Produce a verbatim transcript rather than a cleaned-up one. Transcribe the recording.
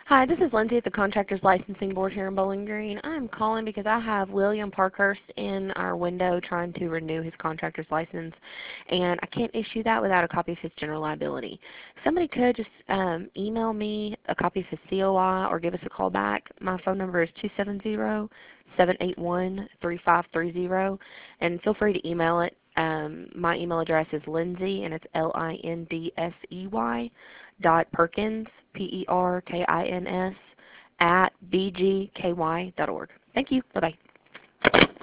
Hi, this is Lindsay at the Contractors Licensing Board here in Bowling Green. I'm calling because I have William Parkhurst in our window trying to renew his contractor's license, and I can't issue that without a copy of his general liability. If somebody could just um, email me a copy of his C O I or give us a call back. My phone number is two seven zero, seven eight one, three five three zero, and feel free to email it. Um, my email address is Lindsay, and it's L I N D S E Y, dot Perkins, P E R K I N S, at b g k y dot org. Thank you. Bye-bye.